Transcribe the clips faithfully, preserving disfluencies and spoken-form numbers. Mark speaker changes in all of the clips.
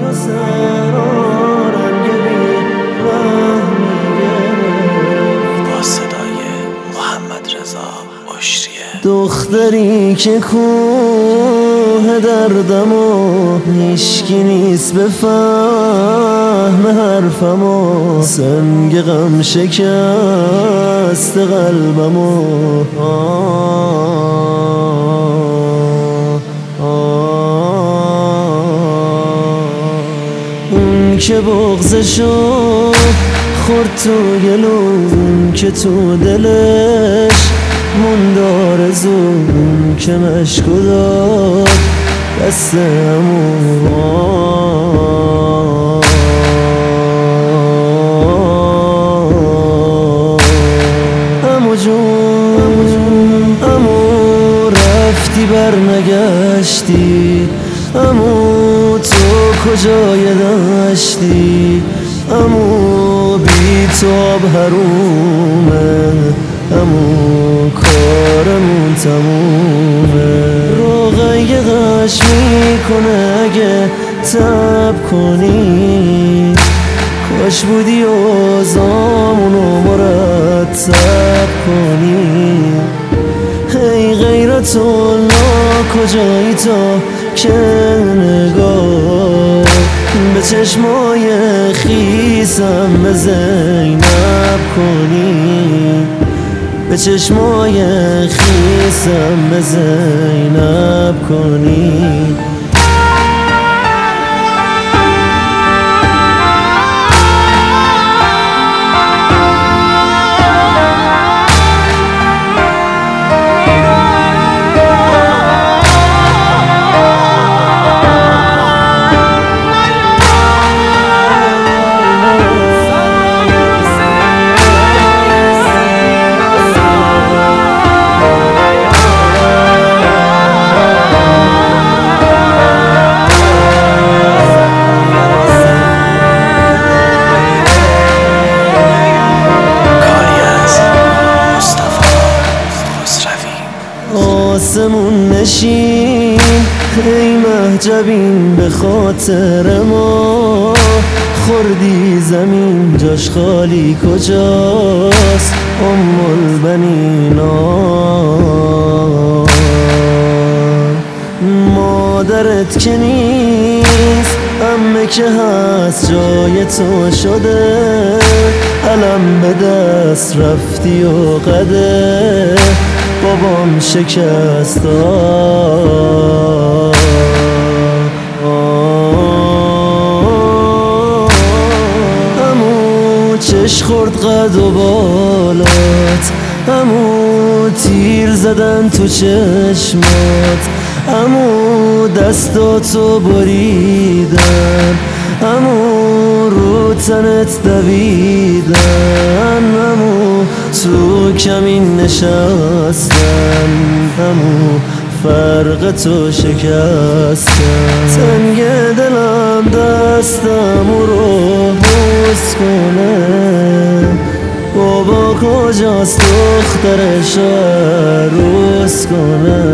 Speaker 1: و صحرا رنگ بی‌رحمی گرفت.
Speaker 2: با صدای محمد رضا اشریه.
Speaker 1: دختری که کوه دردم و هیشکی نیست بفهم حرفمو، سنگ غم شکست قلبمو. اون که بغضشو خورد تو گلون، که تو دلش موند آرزون، که مشکو داد دست عمو. عمو جون عمو رفتی بر نگشتی، عمو تو کجای دشتی، عمو بی تو آب حرومه، عمو کارمون تمومه. روغای غش میکنه اگه تب کنی، کاش بودی اوضاعمونو مرتب کنی. هی غیرت الله کجایی تا که نگاه به چشمای خیسم به زینب کنی، به چشمای خیسم به زینب کنی. آسمون نشین ای مهجبین به خاطر ما، خوردی زمین جاش خالی کجاست ام البنینا. مادرت که نیست عمه که هست جای تو شده، علم به دست رفتی و قده بابام شکست داد. عمو چش خورد قد و بالات، عمو تیر زدن تو چشمات، عمو دستاتو بریدن، عمو رو تنت دویدن، عمو تو کمین نشستن، عمو فرق تو شکستن. تنگ دلم دستم رو بوس کنه، بابا کجاست دخترش عروس کنه.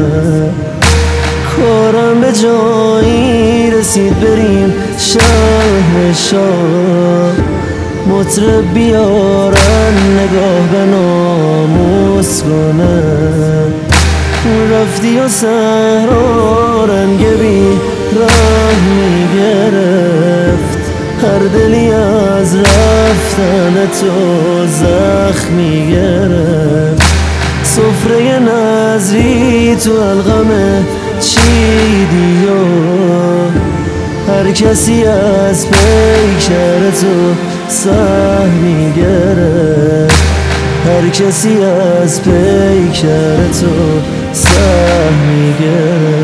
Speaker 1: کارم به جایی رسید بریم شهر شاه، مطرب بیارن نگاه به ناموس کنه. رفتی و صحرا رنگ بی‌رحمی گرفت، هر دلی از رفتن تو زخمی گرفت. سفره نظری تو الغم چیدی و هر کسی از پیکر تو سهمی گرفت، هر کسی از پیکر تو سهمی گرفت.